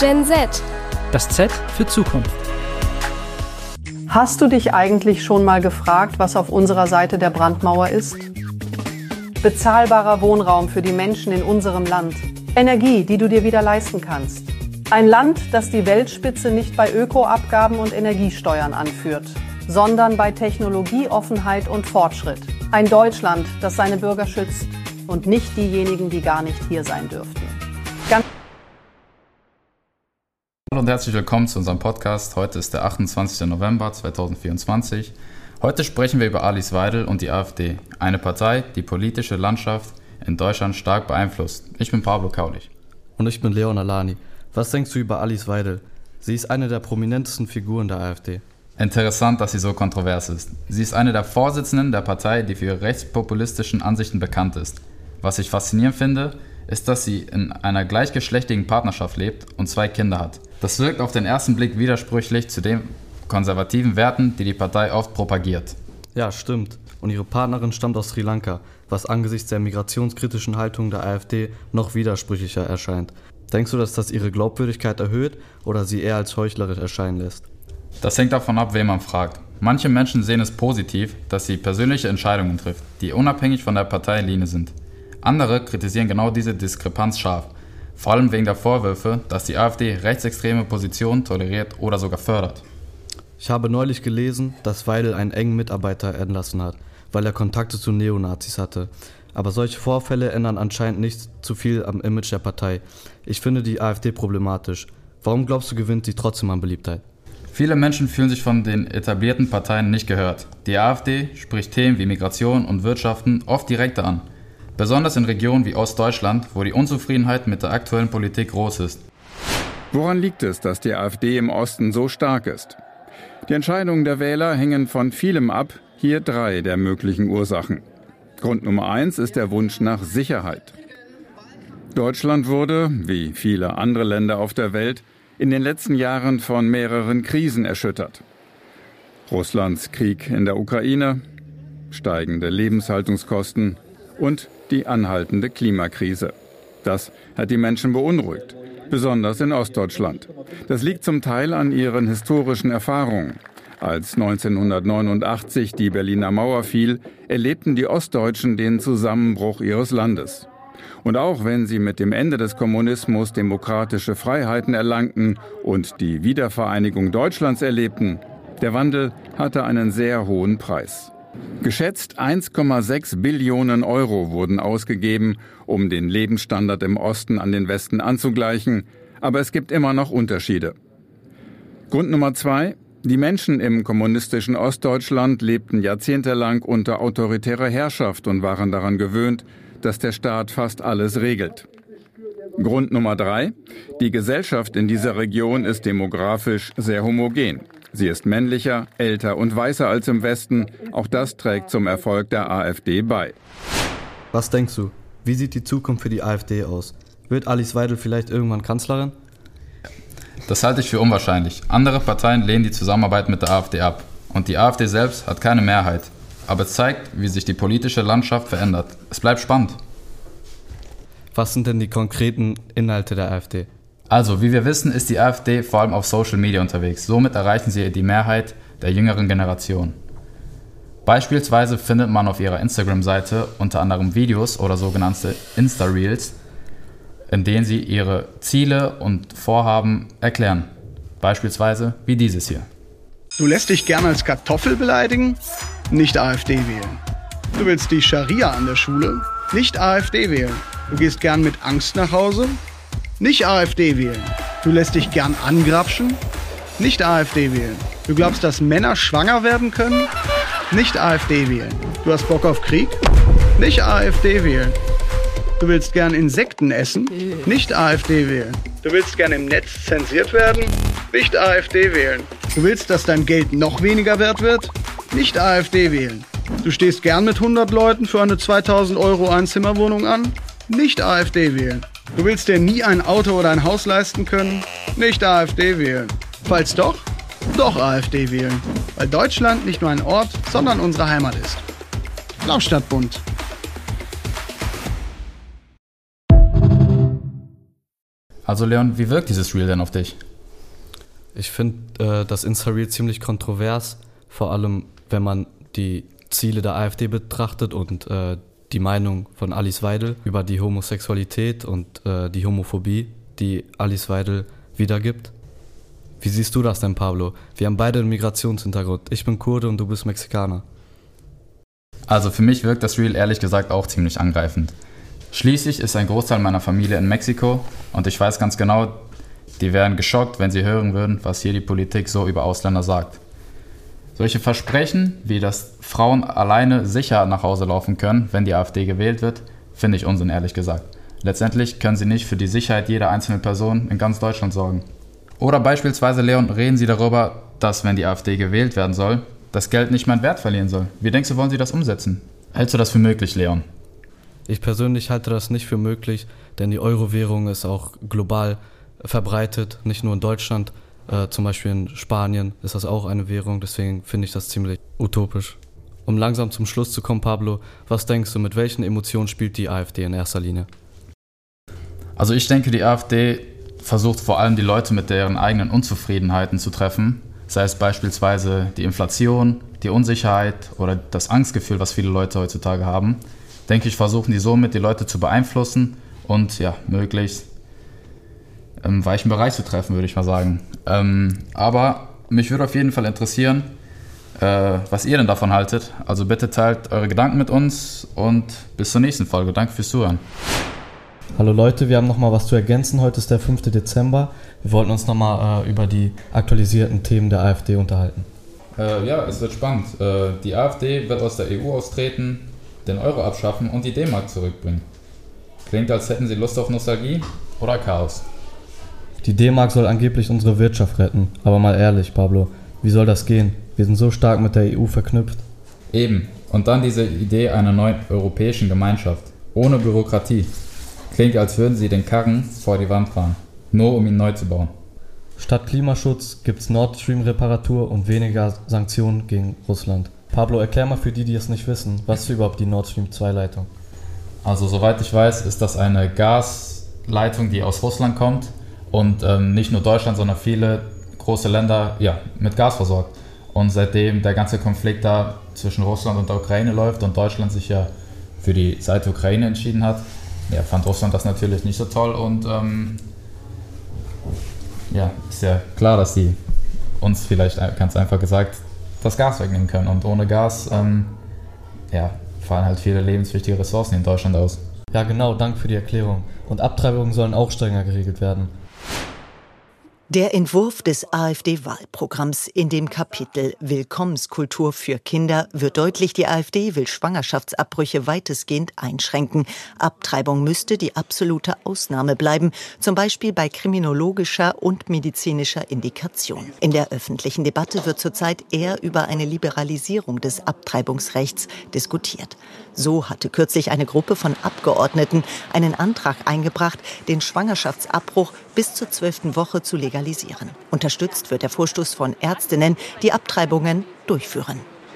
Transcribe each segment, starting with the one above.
Gen Z. Das Z für Zukunft. Hast du dich eigentlich schon mal gefragt, was auf unserer Seite der Brandmauer ist? Bezahlbarer Wohnraum für die Menschen in unserem Land. Energie, die du dir wieder leisten kannst. Ein Land, das die Weltspitze nicht bei Ökoabgaben und Energiesteuern anführt, sondern bei Technologieoffenheit und Fortschritt. Ein Deutschland, das seine Bürger schützt und nicht diejenigen, die gar nicht hier sein dürften. Hallo und herzlich willkommen zu unserem Podcast. Heute ist der 28. November 2024. Heute sprechen wir über Alice Weidel und die AfD, eine Partei, die politische Landschaft in Deutschland stark beeinflusst. Ich bin Pablo Kaulich. Und ich bin Leon Alani. Was denkst du über Alice Weidel? Sie ist eine der prominentesten Figuren der AfD. Interessant, dass sie so kontrovers ist. Sie ist eine der Vorsitzenden der Partei, die für ihre rechtspopulistischen Ansichten bekannt ist. Was ich faszinierend finde, ist, dass sie in einer gleichgeschlechtlichen Partnerschaft lebt und 2 Kinder hat. Das wirkt auf den ersten Blick widersprüchlich zu den konservativen Werten, die die Partei oft propagiert. Ja, stimmt. Und ihre Partnerin stammt aus Sri Lanka, was angesichts der migrationskritischen Haltung der AfD noch widersprüchlicher erscheint. Denkst du, dass das ihre Glaubwürdigkeit erhöht oder sie eher als heuchlerisch erscheinen lässt? Das hängt davon ab, wen man fragt. Manche Menschen sehen es positiv, dass sie persönliche Entscheidungen trifft, die unabhängig von der Parteilinie sind. Andere kritisieren genau diese Diskrepanz scharf, vor allem wegen der Vorwürfe, dass die AfD rechtsextreme Positionen toleriert oder sogar fördert. Ich habe neulich gelesen, dass Weidel einen engen Mitarbeiter entlassen hat, weil er Kontakte zu Neonazis hatte. Aber solche Vorfälle ändern anscheinend nicht zu viel am Image der Partei. Ich finde die AfD problematisch. Warum glaubst du, gewinnt sie trotzdem an Beliebtheit? Viele Menschen fühlen sich von den etablierten Parteien nicht gehört. Die AfD spricht Themen wie Migration und Wirtschaften oft direkter an. Besonders in Regionen wie Ostdeutschland, wo die Unzufriedenheit mit der aktuellen Politik groß ist. Woran liegt es, dass die AfD im Osten so stark ist? Die Entscheidungen der Wähler hängen von vielem ab. Hier 3 der möglichen Ursachen. Grund Nummer 1 ist der Wunsch nach Sicherheit. Deutschland wurde, wie viele andere Länder auf der Welt, in den letzten Jahren von mehreren Krisen erschüttert. Russlands Krieg in der Ukraine, steigende Lebenshaltungskosten und die anhaltende Klimakrise. Das hat die Menschen beunruhigt, besonders in Ostdeutschland. Das liegt zum Teil an ihren historischen Erfahrungen. Als 1989 die Berliner Mauer fiel, erlebten die Ostdeutschen den Zusammenbruch ihres Landes. Und auch wenn sie mit dem Ende des Kommunismus demokratische Freiheiten erlangten und die Wiedervereinigung Deutschlands erlebten, der Wandel hatte einen sehr hohen Preis. Geschätzt 1,6 Billionen Euro wurden ausgegeben, um den Lebensstandard im Osten an den Westen anzugleichen, aber es gibt immer noch Unterschiede. Grund Nummer 2: Die Menschen im kommunistischen Ostdeutschland lebten jahrzehntelang unter autoritärer Herrschaft und waren daran gewöhnt, dass der Staat fast alles regelt. Grund Nummer 3: Die Gesellschaft in dieser Region ist demografisch sehr homogen. Sie ist männlicher, älter und weißer als im Westen. Auch das trägt zum Erfolg der AfD bei. Was denkst du? Wie sieht die Zukunft für die AfD aus? Wird Alice Weidel vielleicht irgendwann Kanzlerin? Das halte ich für unwahrscheinlich. Andere Parteien lehnen die Zusammenarbeit mit der AfD ab. Und die AfD selbst hat keine Mehrheit. Aber es zeigt, wie sich die politische Landschaft verändert. Es bleibt spannend. Was sind denn die konkreten Inhalte der AfD? Also, wie wir wissen, ist die AfD vor allem auf Social Media unterwegs. Somit erreichen sie die Mehrheit der jüngeren Generation. Beispielsweise findet man auf ihrer Instagram-Seite unter anderem Videos oder sogenannte Insta-Reels, in denen sie ihre Ziele und Vorhaben erklären. Beispielsweise wie dieses hier. Du lässt dich gern als Kartoffel beleidigen? Nicht AfD wählen. Du willst die Scharia an der Schule? Nicht AfD wählen. Du gehst gern mit Angst nach Hause? Nicht AfD wählen. Du lässt dich gern angrapschen? Nicht AfD wählen. Du glaubst, dass Männer schwanger werden können? Nicht AfD wählen. Du hast Bock auf Krieg? Nicht AfD wählen. Du willst gern Insekten essen? Nicht AfD wählen. Du willst gern im Netz zensiert werden? Nicht AfD wählen. Du willst, dass dein Geld noch weniger wert wird? Nicht AfD wählen. Du stehst gern mit 100 Leuten für eine 2000 Euro Einzimmerwohnung an? Nicht AfD wählen. Du willst dir nie ein Auto oder ein Haus leisten können? Nicht AfD wählen. Falls doch, doch AfD wählen. Weil Deutschland nicht nur ein Ort, sondern unsere Heimat ist. Laufstadtbund. Also Leon, wie wirkt dieses Reel denn auf dich? Ich finde das Insta-Reel ziemlich kontrovers, vor allem wenn man die Ziele der AfD betrachtet und die Meinung von Alice Weidel über die Homosexualität und die Homophobie, die Alice Weidel wiedergibt. Wie siehst du das denn, Pablo? Wir haben beide einen Migrationshintergrund. Ich bin Kurde und du bist Mexikaner. Also für mich wirkt das Reel ehrlich gesagt auch ziemlich angreifend. Schließlich ist ein Großteil meiner Familie in Mexiko und ich weiß ganz genau, die wären geschockt, wenn sie hören würden, was hier die Politik so über Ausländer sagt. Solche Versprechen, wie dass Frauen alleine sicher nach Hause laufen können, wenn die AfD gewählt wird, finde ich Unsinn, ehrlich gesagt. Letztendlich können sie nicht für die Sicherheit jeder einzelnen Person in ganz Deutschland sorgen. Oder beispielsweise, Leon, reden sie darüber, dass, wenn die AfD gewählt werden soll, das Geld nicht mehr an Wert verlieren soll. Wie denkst du, wollen sie das umsetzen? Hältst du das für möglich, Leon? Ich persönlich halte das nicht für möglich, denn die Euro-Währung ist auch global verbreitet, nicht nur in Deutschland. Zum Beispiel in Spanien ist das auch eine Währung, deswegen finde ich das ziemlich utopisch. Um langsam zum Schluss zu kommen, Pablo, was denkst du, mit welchen Emotionen spielt die AfD in erster Linie? Also ich denke, die AfD versucht vor allem die Leute mit deren eigenen Unzufriedenheiten zu treffen, sei es beispielsweise die Inflation, die Unsicherheit oder das Angstgefühl, was viele Leute heutzutage haben. Denke ich, versuchen die somit die Leute zu beeinflussen und ja, möglichst im weichen Bereich zu treffen, würde ich mal sagen. Aber mich würde auf jeden Fall interessieren, was ihr denn davon haltet. Also bitte teilt eure Gedanken mit uns und bis zur nächsten Folge. Danke fürs Zuhören. Hallo Leute, wir haben nochmal was zu ergänzen. Heute ist der 5. Dezember. Wir wollten uns nochmal über die aktualisierten Themen der AfD unterhalten. Ja, es wird spannend. Die AfD wird aus der EU austreten, den Euro abschaffen und die D-Mark zurückbringen. Klingt, als hätten sie Lust auf Nostalgie oder Chaos. Die D-Mark soll angeblich unsere Wirtschaft retten. Aber mal ehrlich, Pablo, wie soll das gehen? Wir sind so stark mit der EU verknüpft. Eben. Und dann diese Idee einer neuen europäischen Gemeinschaft. Ohne Bürokratie. Klingt, als würden sie den Karren vor die Wand fahren. Nur um ihn neu zu bauen. Statt Klimaschutz gibt's Nord Stream-Reparatur und weniger Sanktionen gegen Russland. Pablo, erklär mal für die, die es nicht wissen, was ist überhaupt die Nord Stream 2-Leitung? Also soweit ich weiß, ist das eine Gasleitung, die aus Russland kommt und nicht nur Deutschland, sondern viele große Länder mit Gas versorgt. Und seitdem der ganze Konflikt da zwischen Russland und der Ukraine läuft und Deutschland sich ja für die Seite Ukraine entschieden hat, fand Russland das natürlich nicht so toll und ist ja klar, dass die uns vielleicht ganz einfach gesagt das Gas wegnehmen können und ohne Gas fallen halt viele lebenswichtige Ressourcen in Deutschland aus. Ja genau, danke für die Erklärung. Und Abtreibungen sollen auch strenger geregelt werden. Der Entwurf des AfD-Wahlprogramms in dem Kapitel Willkommenskultur für Kinder wird deutlich, die AfD will Schwangerschaftsabbrüche weitestgehend einschränken. Abtreibung müsste die absolute Ausnahme bleiben, zum Beispiel bei kriminologischer und medizinischer Indikation. In der öffentlichen Debatte wird zurzeit eher über eine Liberalisierung des Abtreibungsrechts diskutiert. So hatte kürzlich eine Gruppe von Abgeordneten einen Antrag eingebracht, den Schwangerschaftsabbruch bis zur 12. Woche zu legalisieren. Unterstützt wird der Vorstoß von Ärztinnen, die Abtreibungen durchführen.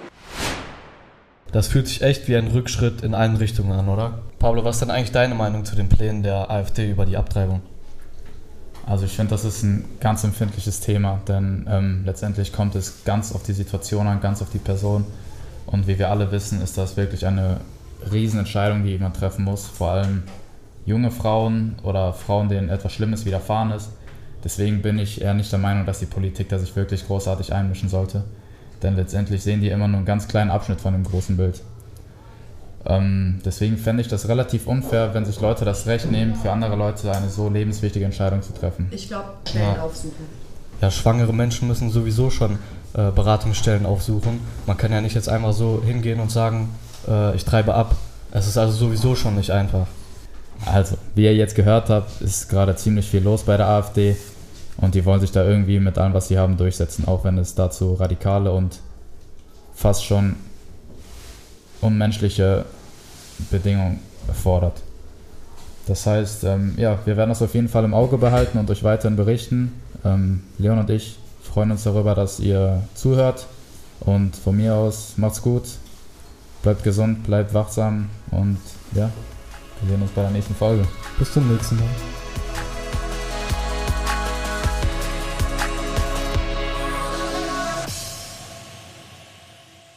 Das fühlt sich echt wie ein Rückschritt in allen Richtungen an, oder? Pablo, was ist denn eigentlich deine Meinung zu den Plänen der AfD über die Abtreibung? Also ich finde, das ist ein ganz empfindliches Thema, denn letztendlich kommt es ganz auf die Situation an, ganz auf die Person. Und wie wir alle wissen, ist das wirklich eine Riesenentscheidung, die man treffen muss. Vor allem junge Frauen oder Frauen, denen etwas Schlimmes widerfahren ist. Deswegen bin ich eher nicht der Meinung, dass die Politik da sich wirklich großartig einmischen sollte. Denn letztendlich sehen die immer nur einen ganz kleinen Abschnitt von dem großen Bild. Deswegen fände ich das relativ unfair, wenn sich Leute das Recht nehmen, für andere Leute eine so lebenswichtige Entscheidung zu treffen. Ich glaube, Stellen aufsuchen. Ja, schwangere Menschen müssen sowieso schon Beratungsstellen aufsuchen. Man kann ja nicht jetzt einmal so hingehen und sagen, ich treibe ab. Es ist also sowieso schon nicht einfach. Also, wie ihr jetzt gehört habt, ist gerade ziemlich viel los bei der AfD und die wollen sich da irgendwie mit allem, was sie haben, durchsetzen, auch wenn es dazu radikale und fast schon unmenschliche Bedingungen erfordert. Das heißt, wir werden das auf jeden Fall im Auge behalten und euch weiterhin berichten. Leon und ich freuen uns darüber, dass ihr zuhört und von mir aus macht's gut, bleibt gesund, bleibt wachsam und wir sehen uns bei der nächsten Folge. Bis zum nächsten Mal.